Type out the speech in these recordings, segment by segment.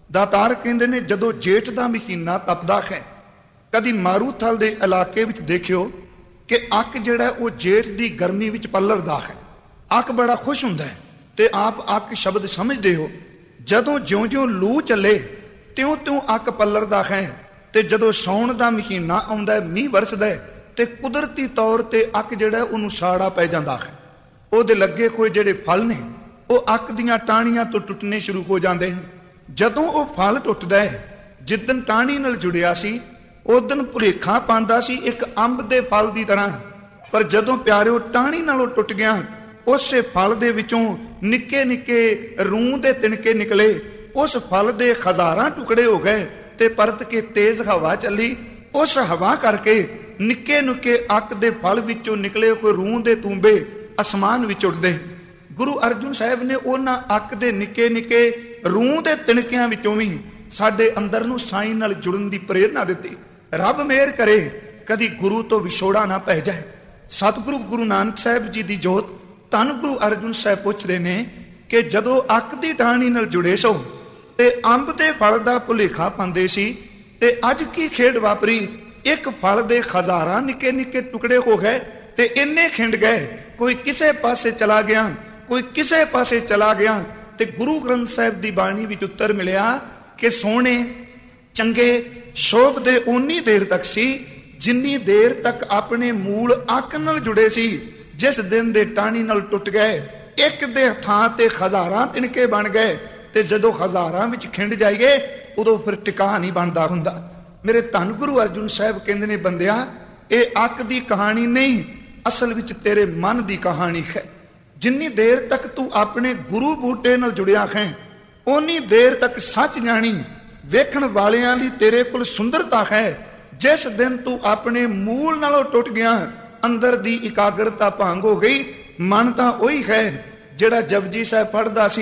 ਦਾਤਾਰ ਕਹਿੰਦੇ ਨੇ ਜਦੋਂ ਜੇਠ ਦਾ ਮਹੀਨਾ ਤਪਦਾ ਹੈ, ਕਦੀ ਮਾਰੂਥਲ ਦੇ ਇਲਾਕੇ ਵਿੱਚ ਦੇਖਿਓ ਕਿ ਅੱਕ ਜਿਹੜਾ ਉਹ ਜੇਠ ਦੀ ਗਰਮੀ ਵਿੱਚ ਪੱਲਰਦਾ ਹੈ। ਅੱਕ ਬੜਾ ਖੁਸ਼ ਹੁੰਦਾ ਹੈ ਤੇ ਆਪ ਅੱਕ ਸ਼ਬਦ ਸਮਝਦੇ ਹੋ। ਜਦੋਂ ਜਿਉਂ-ਜਿਉਂ ਲੂ ਚੱਲੇ ਤਿਉਂ-ਤਿਉਂ ਅੱਕ ਪੱਲਰਦਾ ਹੈ ਤੇ ਜਦੋਂ ਸਾਉਣ ਦਾ ਮਹੀਨਾ ਆਉਂਦਾ, ਮੀਂਹ ਵਰਸਦਾ ਤੇ ਕੁਦਰਤੀ ਤੌਰ ਤੇ ਅੱਕ ਜਿਹੜਾ ਉਹਨੂੰ ਸਾੜਾ ਪੈ ਜਾਂਦਾ ਹੈ। ਉਹਦੇ ਲੱਗੇ ਕੋਈ ਜਿਹੜੇ ਫਲ ਨੇ ਉਹ ਅੱਕ ਦੀਆਂ ਟਾਹਣੀਆਂ ਤੋਂ ਟੁੱਟਣੇ ਸ਼ੁਰੂ ਹੋ ਜਾਂਦੇ ਹਨ। ਜਦੋਂ ਉਹ ਫਲ ਟੁੱਟਦਾ ਹੈ, ਜਿੱਦਣ ਟਾਹਣੀ ਨਾਲ ਜੁੜਿਆ ਸੀ ਉਦਣ ਭੁਲੇਖਾ ਪਾਉਂਦਾ ਸੀ ਇੱਕ ਅੰਬ ਦੇ ਫਲ ਦੀ ਤਰ੍ਹਾਂ, ਪਰ ਜਦੋਂ ਪਿਆਰਿਓ ਟਾਹਣੀ ਨਾਲੋਂ ਟੁੱਟ ਗਿਆ, ਉਸੇ ਫਲ ਦੇ ਵਿੱਚੋਂ ਨਿੱਕੇ ਨਿੱਕੇ ਰੂੰ ਦੇ ਤਿਣਕੇ ਨਿਕਲੇ। ਉਸ ਫਲ ਦੇ ਹਜ਼ਾਰਾਂ ਟੁਕੜੇ ਹੋ ਗਏ ਤੇ ਪਰਤ ਕੇ ਤੇਜ਼ ਹਵਾ ਚੱਲੀ। ਉਸ ਹਵਾ ਕਰਕੇ ਨਿੱਕੇ ਨਿੱਕੇ ਅੱਕ ਦੇ ਫਲ ਵਿੱਚੋਂ ਨਿਕਲੇ ਕੋਈ ਰੂੰ ਦੇ ਤੂੰਬੇ ਅਸਮਾਨ ਵਿੱਚ ਉੱਡਦੇ। ਗੁਰੂ ਅਰਜਨ ਸਾਹਿਬ ਨੇ ਉਹਨਾਂ ਅੱਕ ਦੇ ਨਿੱਕੇ ਨਿੱਕੇ ਰੂੰ ਦੇ ਤਿਣਕਿਆਂ ਵਿੱਚੋਂ ਵੀ ਸਾਡੇ ਅੰਦਰ ਨੂੰ ਸਾਈਂ ਨਾਲ ਜੁੜਨ ਦੀ ਪ੍ਰੇਰਨਾ ਦਿੱਤੀ। ਰੱਬ ਮਿਹਰ ਕਰੇ ਕਦੀ ਗੁਰੂ ਤੋਂ ਵਿਛੋੜਾ ਨਾ ਪੈ ਜਾਏ। ਸਤਿਗੁਰੂ ਗੁਰੂ ਨਾਨਕ ਸਾਹਿਬ ਜੀ ਦੀ ਜੋਤ ਧੰਨ ਗੁਰੂ ਅਰਜਨ ਸਾਹਿਬ ਪੁੱਛਦੇ ਨੇ ਕਿ ਜਦੋਂ ਅੱਕ ਦੀ ਟਾਹਣੀ ਨਾਲ ਜੁੜੇ ਸੋ ਤੇ ਅੰਬ ਦੇ ਫਲ ਦਾ ਭੁਲੇਖਾ ਪਾਉਂਦੇ ਸੀ ਤੇ ਅੱਜ ਕੀ ਖੇਡ ਵਾਪਰੀ, ਇੱਕ ਫਲ ਦੇ ਹਜ਼ਾਰਾਂ ਨਿੱਕੇ ਨਿੱਕੇ ਟੁਕੜੇ ਹੋ ਗਏ ਤੇ ਇੰਨੇ ਖਿੰਡ ਗਏ, ਕੋਈ ਕਿਸੇ ਪਾਸੇ ਚਲਾ ਗਿਆ, ਕੋਈ ਕਿਸੇ ਪਾਸੇ ਚਲਾ ਗਿਆ। ਤੇ ਗੁਰੂ ਗ੍ਰੰਥ ਸਾਹਿਬ ਦੀ ਬਾਣੀ ਵਿੱਚ ਉੱਤਰ ਮਿਲਿਆ ਕਿ ਸੋਹਣੇ ਚੰਗੇ ਸ਼ੋਭਦੇ ਉਨੀ ਦੇਰ ਤੱਕ ਸੀ ਜਿੰਨੀ ਦੇਰ ਤੱਕ ਆਪਣੇ ਮੂਲ ਅੱਕ ਨਾਲ ਜੁੜੇ ਸੀ। ਜਿਸ ਦਿਨ ਦੇ ਟਾਹਣੀ ਨਾਲ ਟੁੱਟ ਗਏ, ਇੱਕ ਦੇ ਥਾਂ ਤੇ ਹਜ਼ਾਰਾਂ ਤਿਣਕੇ ਬਣ ਗਏ ਤੇ ਜਦੋਂ ਹਜ਼ਾਰਾਂ ਵਿੱਚ ਖਿੰਡ ਜਾਈਏ ਉਦੋਂ ਫਿਰ ਟਿਕਾ ਨਹੀਂ ਬਣਦਾ ਹੁੰਦਾ। ਮੇਰੇ ਧੰਨ ਗੁਰੂ ਅਰਜਨ ਸਾਹਿਬ ਕਹਿੰਦੇ ਨੇ, ਬੰਦਿਆ ਇਹ ਅੱਕ ਦੀ ਕਹਾਣੀ ਨਹੀਂ, ਅਸਲ ਵਿੱਚ ਤੇਰੇ ਮਨ ਦੀ ਕਹਾਣੀ ਹੈ। ਜਿੰਨੀ ਦੇਰ ਤੱਕ ਤੂੰ ਆਪਣੇ ਗੁਰੂ ਬੂਟੇ ਨਾਲ ਜੁੜਿਆ ਹੈ ਓਨੀ ਦੇਰ ਤੱਕ ਸੱਚ ਜਾਣੀ ਵੇਖਣ ਵਾਲਿਆਂ ਲਈ ਤੇਰੇ ਕੋਲ ਸੁੰਦਰਤਾ ਹੈ। ਜਿਸ ਦਿਨ ਤੂੰ ਆਪਣੇ ਮੂਲ ਨਾਲੋਂ ਟੁੱਟ ਗਿਆ, ਅੰਦਰ ਦੀ ਇਕਾਗਰਤਾ ਭੰਗ ਹੋ ਗਈ। ਮਨ ਤਾਂ ਉਹੀ ਹੈ ਜਿਹੜਾ ਜਪਜੀ ਸਾਹਿਬ ਪੜ੍ਹਦਾ ਸੀ,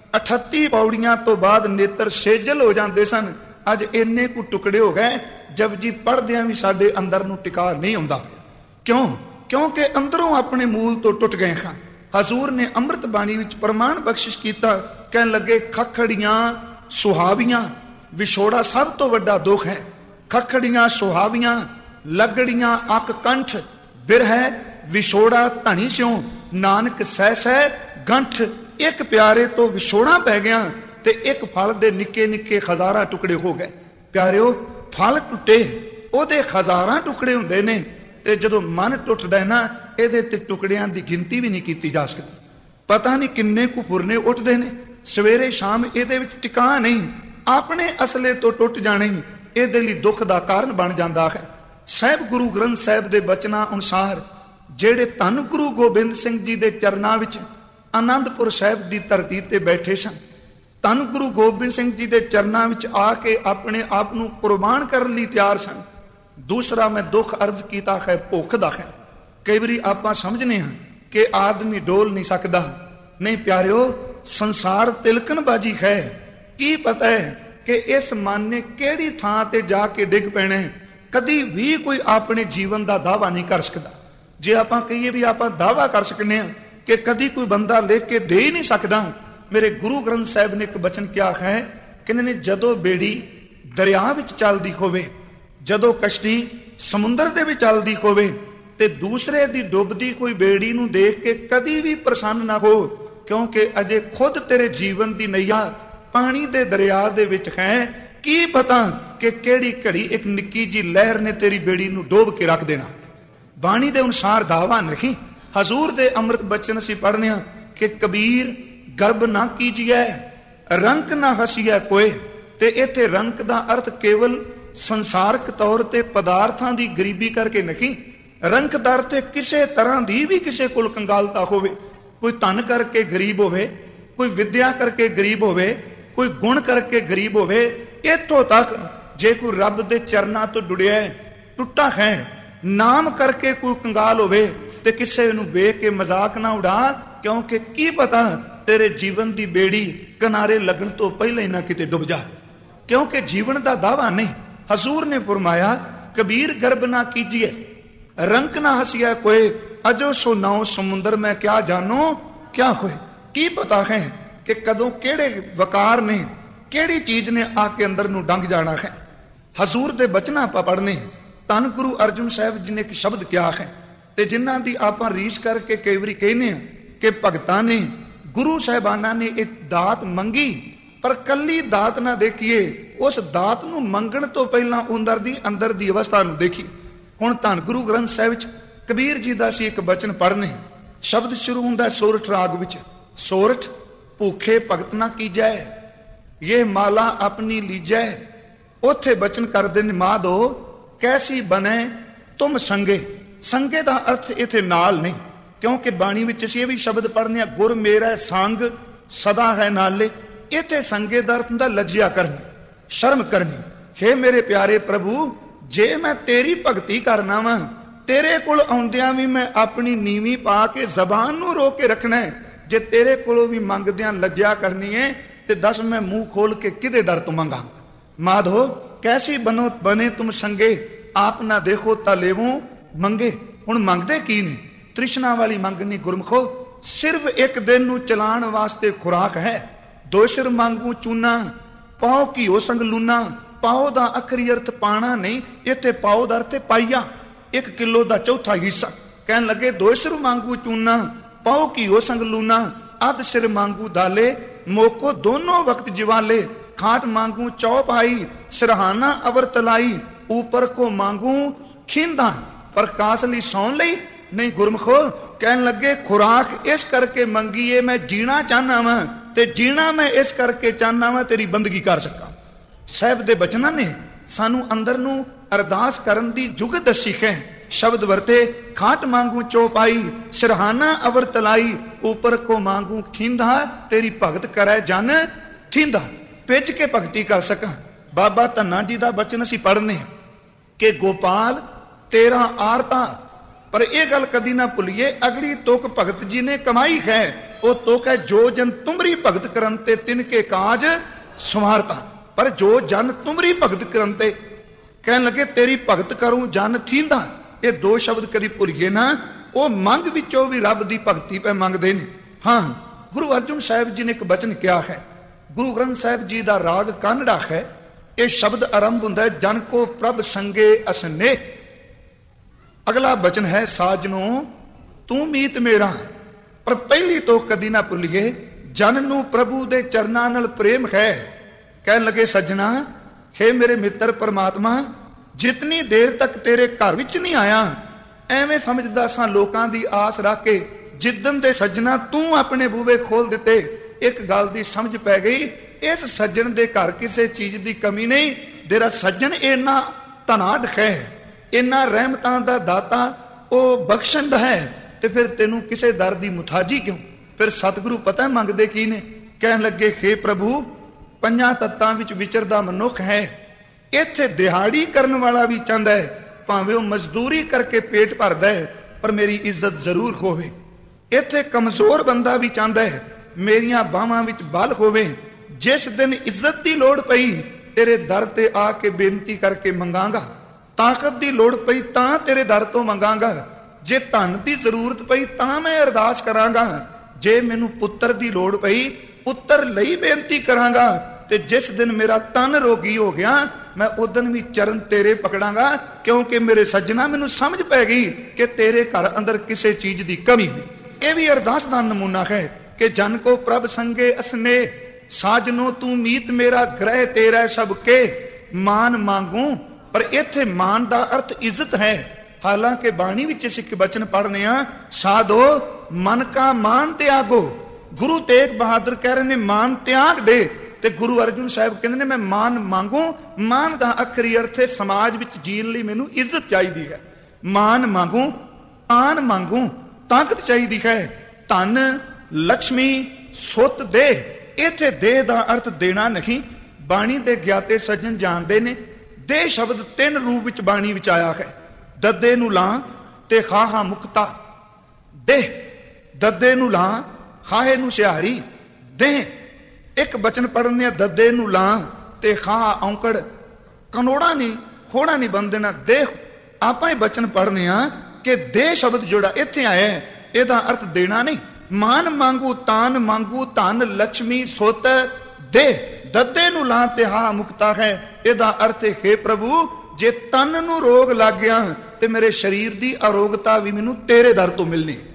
38 ਪੌੜੀਆਂ ਤੋਂ ਬਾਅਦ ਨੇਤਰ ਸੇਜਲ ਹੋ ਜਾਂਦੇ ਸਨ। ਅੱਜ ਇੰਨੇ ਕੁ ਟੁਕੜੇ ਹੋ ਗਏ, ਜਪਜੀ ਪੜ੍ਹਦਿਆਂ ਵੀ ਸਾਡੇ ਅੰਦਰ ਨੂੰ ਟਿਕਾ ਨਹੀਂ ਆਉਂਦਾ। ਕਿਉਂ? ਕਿਉਂਕਿ ਅੰਦਰੋਂ ਆਪਣੇ ਮੂਲ ਤੋਂ ਟੁੱਟ ਗਏ ਹਾਂ। ਹਜ਼ੂਰ ਨੇ ਅੰਮ੍ਰਿਤ ਬਾਣੀ ਵਿੱਚ ਪ੍ਰਮਾਣ ਬਖਸ਼ਿਸ਼ ਕੀਤਾ, ਕਹਿਣ ਲੱਗੇ ਖਖੜੀਆਂ ਸੁਹਾਵੀਆਂ ਵਿਛੋੜਾ ਸਭ ਤੋਂ ਵੱਡਾ ਦੁੱਖ ਹੈ। ਖਖੜੀਆਂ ਸੁਹਾਵੀਆਂ ਲੱਗੜੀਆਂ ਅੱਕ ਕੰਠ ਬਿਰਹਿ ਵਿਛੋੜਾ ਧਣੀ ਸਿਉ ਨਾਨਕ ਸਹਿ ਸਹਿ ਗੰਠ। ਇੱਕ ਪਿਆਰੇ ਤੋਂ ਵਿਛੋੜਾ ਪੈ ਗਿਆ ਤੇ ਇੱਕ ਫਲ ਦੇ ਨਿੱਕੇ ਨਿੱਕੇ ਹਜ਼ਾਰਾਂ ਟੁਕੜੇ ਹੋ ਗਏ। ਪਿਆਰਿਓ, ਫਲ ਟੁੱਟੇ ਉਹਦੇ ਹਜ਼ਾਰਾਂ ਟੁਕੜੇ ਹੁੰਦੇ ਨੇ ਤੇ ਜਦੋਂ ਮਨ ਟੁੱਟਦਾ ਹੈ ਨਾ, ਇਹਦੇ ਤੇ ਟੁਕੜਿਆਂ ਦੀ ਗਿਣਤੀ ਵੀ ਨਹੀਂ ਕੀਤੀ ਜਾ ਸਕਦੀ। ਪਤਾ ਨਹੀਂ ਕਿੰਨੇ ਕੁ ਫੁਰਨੇ ਉੱਠਦੇ ਨੇ ਸਵੇਰੇ ਸ਼ਾਮ, ਇਹਦੇ ਵਿੱਚ ਟਿਕਾ ਨਹੀਂ। ਆਪਣੇ ਅਸਲੇ ਤੋਂ ਟੁੱਟ ਜਾਣੇ ਇਹਦੇ ਲਈ ਦੁੱਖ ਦਾ ਕਾਰਨ ਬਣ ਜਾਂਦਾ ਹੈ। ਸਾਹਿਬ ਗੁਰੂ ਗ੍ਰੰਥ ਸਾਹਿਬ ਦੇ ਬਚਨਾਂ ਅਨੁਸਾਰ ਜਿਹੜੇ ਧੰਨ ਗੁਰੂ ਗੋਬਿੰਦ ਸਿੰਘ ਜੀ ਦੇ ਚਰਨਾਂ ਵਿੱਚ ਆਨੰਦਪੁਰ ਸਾਹਿਬ ਦੀ ਧਰਤੀ ਤੇ ਬੈਠੇ ਸਨ, ਧੰਨ ਗੁਰੂ ਗੋਬਿੰਦ ਸਿੰਘ ਜੀ ਦੇ ਚਰਨਾਂ ਵਿੱਚ ਆ ਕੇ ਆਪਣੇ ਆਪ ਨੂੰ ਕੁਰਬਾਨ ਕਰਨ ਲਈ ਤਿਆਰ ਸਨ। ਦੂਸਰਾ ਮੈਂ ਦੁੱਖ ਅਰਜ਼ ਕੀਤਾ ਹੈ ਭੁੱਖ ਦਾ ਹੈ। ਕਈ ਵਾਰੀ ਆਪਾਂ ਸਮਝਨੇ ਹਾਂ ਕਿ ਆਦਮੀ ਡੋਲ ਨਹੀਂ ਸਕਦਾ। ਨਹੀਂ ਪਿਆਰਿਓ, ਸੰਸਾਰ ਤਿਲਕਣਬਾਜੀ ਹੈ। ਕੀ ਪਤਾ ਹੈ ਕਿ ਇਸ ਮਨ ਨੇ ਕਿਹੜੀ ਥਾਂ ਤੇ ਜਾ ਕੇ ਡਿੱਗ ਪੈਣਾ। ਕਦੀ ਵੀ ਕੋਈ ਆਪਣੇ ਜੀਵਨ ਦਾ ਦਾਅਵਾ ਨਹੀਂ ਕਰ ਸਕਦਾ। ਜੇ ਆਪਾਂ ਕਹੀਏ ਵੀ ਆਪਾਂ ਦਾਅਵਾ ਕਰ ਸਕਨੇ ਹਾਂ ਕਿ ਕਦੀ ਕੋਈ ਬੰਦਾ ਲਿਖ ਕੇ ਦੇ ਹੀ ਨਹੀਂ ਸਕਦਾ। ਮੇਰੇ ਗੁਰੂ ਗ੍ਰੰਥ ਸਾਹਿਬ ਨੇ ਇੱਕ ਬਚਨ ਕਿਹਾ ਹੈ, ਕਹਿੰਦੇ ਨੇ ਜਦੋਂ ਬੇੜੀ ਦਰਿਆ ਵਿੱਚ ਚੱਲਦੀ ਹੋਵੇ, ਜਦੋਂ ਕਸ਼ਤੀ ਸਮੁੰਦਰ ਦੇ ਵਿੱਚ ਚੱਲਦੀ ਹੋਵੇ ਤੇ ਦੂਸਰੇ ਦੀ ਡੁੱਬਦੀ ਕੋਈ ਬੇੜੀ ਨੂੰ ਦੇਖ ਕੇ ਕਦੀ ਵੀ ਪ੍ਰਸੰਨ ਨਾ ਹੋ, ਕਿਉਂਕਿ ਅਜੇ ਖੁਦ ਤੇਰੇ ਜੀਵਨ ਦੀ ਨਈਆ ਪਾਣੀ ਦੇ ਦਰਿਆ ਦੇ ਵਿੱਚ ਹੈ। ਕੀ ਪਤਾ ਕਿ ਕਿਹੜੀ ਘੜੀ ਇੱਕ ਨਿੱਕੀ ਜੀ ਲਹਿਰ ਨੇ ਤੇਰੀ ਬੇੜੀ ਨੂੰ ਡੋਬ ਕੇ ਰੱਖ ਦੇਣਾ। ਬਾਣੀ ਦੇ ਅਨੁਸਾਰ ਦਾਵਾ ਨਹੀਂ। ਹਜ਼ੂਰ ਦੇ ਅੰਮ੍ਰਿਤ ਬਚਨ ਅਸੀਂ ਪੜ੍ਹਦੇ ਹਾਂ ਕਿ ਕਬੀਰ ਗਰਬ ਨਾ ਕੀਜੀਐ ਰੰਕ ਨਾ ਹਸੀਐ ਕੋਏ। ਤੇ ਇੱਥੇ ਰੰਕ ਦਾ ਅਰਥ ਕੇਵਲ ਸੰਸਾਰਕ ਤੌਰ ਤੇ ਪਦਾਰਥਾਂ ਦੀ ਗਰੀਬੀ ਕਰਕੇ ਨਹੀਂ। ਰੰਕ ਦਰ ਤੇ ਕਿਸੇ ਤਰ੍ਹਾਂ ਦੀ ਵੀ ਕਿਸੇ ਕੋਲ ਕੰਗਾਲਤਾ ਹੋਵੇ, ਕੋਈ ਧਨ ਕਰਕੇ ਗਰੀਬ ਹੋਵੇ, ਕੋਈ ਵਿਦਿਆ ਕਰਕੇ ਗਰੀਬ ਹੋਵੇ, ਕੋਈ ਗੁਣ ਕਰਕੇ ਗਰੀਬ ਹੋਵੇ, ਇੱਥੋਂ ਤੱਕ ਜੇ ਕੋਈ ਰੱਬ ਦੇ ਚਰਨਾਂ ਤੋਂ ਜੁੜਿਆ ਟੁੱਟਾ ਹੈ, ਨਾਮ ਕਰਕੇ ਕੋਈ ਕੰਗਾਲ ਹੋਵੇ ਤੇ ਕਿਸੇ ਨੂੰ ਵੇਖ ਕੇ ਮਜ਼ਾਕ ਨਾ ਉਡਾ, ਕਿਉਂਕਿ ਕੀ ਪਤਾ ਤੇਰੇ ਜੀਵਨ ਦੀ ਬੇੜੀ ਕਿਨਾਰੇ ਲੱਗਣ ਤੋਂ ਪਹਿਲਾਂ ਹੀ ਨਾ ਕਿਤੇ ਡੁੱਬ ਜਾ। ਕਿਉਂਕਿ ਜੀਵਨ ਦਾ ਦਾਵਾ ਨਹੀਂ। ਹਜ਼ੂਰ ਨੇ ਫਰਮਾਇਆ ਕਬੀਰ ਗਰਬ ਨਾ ਕੀਜੀਏ ਰੰਕ ਨਾ ਹਸੀਆ ਕੋਏ ਅਜੋ ਸੋ ਨਾਉ ਸਮੁੰਦਰ ਮੈਂ ਕਿਆ ਜਾਨੋ ਕਿਆ ਹੋਏ। ਕੀ ਪਤਾ ਹੈ ਕਿ ਕਦੋਂ ਕਿਹੜੇ ਵਕਾਰ ਨੇ ਕਿਹੜੀ ਚੀਜ਼ ਨੇ ਆ ਕੇ ਅੰਦਰ ਨੂੰ ਡੰਗ ਜਾਣਾ ਹੈ। ਹਜ਼ੂਰ ਦੇ ਬਚਨਾਂ ਆਪਾਂ ਪੜ੍ਹਨੇ। ਧੰਨ ਗੁਰੂ ਅਰਜਨ ਸਾਹਿਬ ਜੀ ਨੇ ਇੱਕ ਸ਼ਬਦ ਕਿਹਾ ਹੈ ਤੇ ਜਿਨ੍ਹਾਂ ਦੀ ਆਪਾਂ ਰੀਸ ਕਰਕੇ ਕਈ ਵਾਰੀ ਕਹਿੰਦੇ ਆ ਕਿ ਭਗਤਾਂ ਨੇ, ਗੁਰੂ ਸਾਹਿਬਾਨਾਂ ਨੇ ਇਹ ਦਾਤ ਮੰਗੀ, ਪਰ ਕੱਲੀ ਦਾਤ ਨਾ ਦੇਖੀਏ, ਉਸ ਦਾਤ ਨੂੰ ਮੰਗਣ ਤੋਂ ਪਹਿਲਾਂ ਅੰਦਰ ਦੀ ਅਵਸਥਾ ਨੂੰ ਦੇਖੀ। ਹੁਣ ਧੰਨ ਗੁਰੂ ਗ੍ਰੰਥ ਸਾਹਿਬ ਵਿੱਚ ਕਬੀਰ ਜੀ ਦਾ ਸੀ ਇੱਕ ਬਚਨ ਪੜ੍ਹਨੇ। ਸ਼ਬਦ ਸ਼ੁਰੂ ਹੁੰਦਾ ਸੋਰਠ ਰਾਗ ਵਿੱਚ। ਸੋਰਠ ਭੂਖੇ ਭਗਤ ਨਾ ਕੀਜੈ, ਇਹ ਮਾਲਾ ਆਪਣੀ ਲੀਜੈ। ਉੱਥੇ ਬਚਨ ਕਰਦੇ ਨੇ ਮਾਧੋ ਕੈਸੀ ਬਣੇ ਤੁਮ ਸੰਗੇ। ਸੰਗੇ ਦਾ ਅਰਥ ਇੱਥੇ ਨਾਲ ਨਹੀਂ, ਕਿਉਂਕਿ ਬਾਣੀ ਵਿੱਚ ਅਸੀਂ ਇਹ ਵੀ ਸ਼ਬਦ ਪੜ੍ਹਨੇ ਆ, ਗੁਰ ਮੇਰਾ ਸੰਗ ਸਦਾ ਹੈ ਨਾਲੇ। ਇੱਥੇ ਸੰਗੇ ਦਾ ਅਰਥ ਹੁੰਦਾ ਲੱਜਿਆ ਕਰਨੀ, ਸ਼ਰਮ ਕਰਨੀ। ਹੇ ਮੇਰੇ ਪਿਆਰੇ ਪ੍ਰਭੂ, ਜੇ ਮੈਂ ਤੇਰੀ ਭਗਤੀ ਕਰਨਾ ਵਾ, ਤੇਰੇ ਕੋਲ ਆਉਂਦਿਆਂ ਵੀ ਮੈਂ ਆਪਣੀ ਨੀਵੀਂ ਪਾ ਕੇ ਜ਼ਬਾਨ ਨੂੰ ਰੋਕ ਕੇ ਰੱਖਣਾ ਹੈ। ਜੇ ਤੇਰੇ ਕੋਲੋਂ ਵੀ ਮੰਗਦਿਆਂ ਲੱਜਿਆ ਕਰਨੀ ਹੈ ਤੇ ਦੱਸ ਮੈਂ ਮੂੰਹ ਖੋਲ ਕੇ ਕਿਹਦੇ ਦਰ ਤੋਂ ਮੰਗਾ। ਮਾਧੋ ਕੈਸੀ ਬਨੇ ਤੁਮ ਸੰਗੇ, ਆਪ ਨਾ ਦੇਖੋ ਤਾਂ ਲੇਵੋ ਮੰਗੇ। ਹੁਣ ਮੰਗਦੇ ਕੀ ਨੇ? ਤ੍ਰਿਸ਼ਨਾ ਵਾਲੀ ਮੰਗਣੀ ਗੁਰਮਖੋ ਸਿਰਫ ਇੱਕ ਦਿਨ ਨੂੰ ਚਲਾਉਣ ਵਾਸਤੇ ਖੁਰਾਕ ਹੈ। ਦੋ ਸਿਰ ਮੰਗੂ ਚੂਨਾ, ਪਾਓ ਘੀਓ ਸੰਗ ਲੂਨਾ। ਪਾਓ ਦਾ ਅਖਰੀ ਅਰਥ ਪਾਣਾ ਨਹੀਂ, ਇੱਥੇ ਪਾਓ ਦਾ ਅਰਥ ਪਾਈਆ, 1 ਕਿਲੋ ਦਾ ਚੌਥਾ ਹਿੱਸਾ। ਕਹਿਣ ਲੱਗੇ ਦੋ ਸਿਰ ਮੰਗੂ ਚੂਨਾ, ਪਾਓ ਘੀਓ ਸੰਗ ਲੂਨਾ। ਅੱਧ ਸਿਰ ਮੰਗੂ ਦਾਲੇ, ਮੋਕੋ ਦੋਨੋਂ ਵਕਤ ਜਿਵਾਲੇ। ਖਾਟ ਮੰਗੂ ਚੌਪਾਈ, ਸਿਰਹਾਨਾ ਅਵਰ ਤਲਾਈ। ऊपर को मांगू खींदा, प्रकाश ली सौन लई नहीं। गुरमुखो कहन लगे खुराक इस करके मंगी है, मैं जीना चाहना वा ते जीना मैं इस करके चाहना वा तेरी बंदगी कर सका। साहब दे बचना ने सानू अंदर नू अरदास करन दी जुग दसी है। शब्द वरते खाट मांगू चौपाई, सिरहाना अवर तलाई। ऊपर को मांगू खींदा, तेरी भगत करे जन थींदा। पिच के भगती कर सका। बाबा धन्ना जी का बचन असी पढ़ने कि गोपाल तेरा आरता, पर यह गल कदी ना भुलिए, अगली तुक भगत जी ने कमाई है। वो तुक है जो जन तुमरी भगत करन ते तिनके काज संवारता। पर जो जन तुमरी भगत करन ते कहन लगे तेरी भगत करूं जन थींदा। ये दो शब्द कदी भुलिए ना। वो मंग विचों भी रब दी भगती पे मंगदे ने। हाँ, गुरु अर्जुन साहिब जी ने एक बचन किया है। गुरु ग्रंथ साहिब जी का राग कानड़ा है। ये शब्द आरंभ होता है जन को प्रभ संगे असने। अगला बचन है साजनो तू मीत मेरा। पर पहली तो कदी ना भुलिए जन नू प्रभु दे चरनां नाल प्रेम है। कहन लगे सजना हे मेरे मित्र परमात्मा, जितनी देर तक तेरे घर विच नहीं आया एवें समझदा सां लोकां दी आस रख के, जिदन दे सजना तू अपने बूहे खोल दिते एक गल दी समझ पै गई, इस सज्जन दे घर किसी चीज की कमी नहीं। तेरा सज्जन इन्ना धनाढ़ है, इन्ना रहमतां दा दाता, वो बख्शंद है, ते फिर तेनू किसे दर दी मुथाजी क्यों? फिर सतगुरु पता मंगदे की ने? कहन लगे हे प्रभु, पंजां तत्तां विच विचरदा मनुख है, इत्थे दिहाड़ी करन वाला भी चाहता है, भावें वह मजदूरी करके पेट भरदा है पर मेरी इज्जत जरूर होवे। इत्थे कमजोर बंदा भी चाहता है मेरियां बाहां विच बल होवे। जिस दिन इज्जत की लोड़ पई तेरे दर ते आके बेनती करके मंगांगा, ताकत की लोड़ पई तां तेरे दर तो मंगांगा, जे धन की जरूरत पई तां मैं अरदास करांगा, जे मैनू पुत्र की लोड़ पई पुत्र लई बेनती करांगा, ते जिस दिन मेरा तन रोगी हो गया मैं उस दिन भी चरण तेरे पकड़ांगा, क्योंकि मेरे सज्जना मैनू समझ पै गई कि तेरे घर अंदर किसी चीज की कमी नहीं। यह भी अरदास का नमूना है कि जन को प्रभ संगे असने, साजनो तू मीत मेरा, ग्रह तेरा सबके मान मांगू। पर इत्थे मान का अर्थ इज्जत है। हालांकि बाणी विच सिख बचन पढ़ने साधो मन का मान त्यागो। गुरु तेग बहादुर कह रहे ने मान त्याग दे, ते गुरु अर्जुन साहब कहते ने मैं मान मांगू। मान का अखरी अर्थ है समाज विच जीण लई मैनू इज्जत चाहिदी है। मान मांगू, आन मांगू, ताकत चाहिदी है। धन लक्ष्मी सुत दे, इत्थे दे दा अर्थ देना नहीं। बाणी दे ज्ञाते सज्जन जानते ने दे शब्द 3 रूप विच बाणी विच आया है। दद्दे नू लां ते खाहा मुक्ता दे, दद्दे नू लां खाहे नू सिहारी दे। एक बचन पढ़ने दद्दे नू लां ते खाहा औंकड़, कनोड़ा नहीं खोड़ा नहीं बन देना दे। आपां ही बचन पढ़ने कि दे शब्द जोड़ा इत्थे आया है, इहदा अर्थ देना नहीं। मान मांगू तान मांगू, धन लक्ष्मी सुत दे, ਦੱਦੇ ਨੂੰ ਲਾਂ ਤੇ ਹਾਂ ਮੁਕਤਾ ਹੈ। ਇਹਦਾ ਅਰਥ ਹੈ ਪ੍ਰਭੂ, ਜੇ ਤਨ ਨੂੰ ਰੋਗ ਲੱਗ ਗਿਆ ਤੇ ਮੇਰੇ ਸਰੀਰ ਦੀ ਅਰੋਗਤਾ ਵੀ ਮੈਨੂੰ ਤੇਰੇ ਦਰ ਤੋਂ ਮਿਲਣੀ।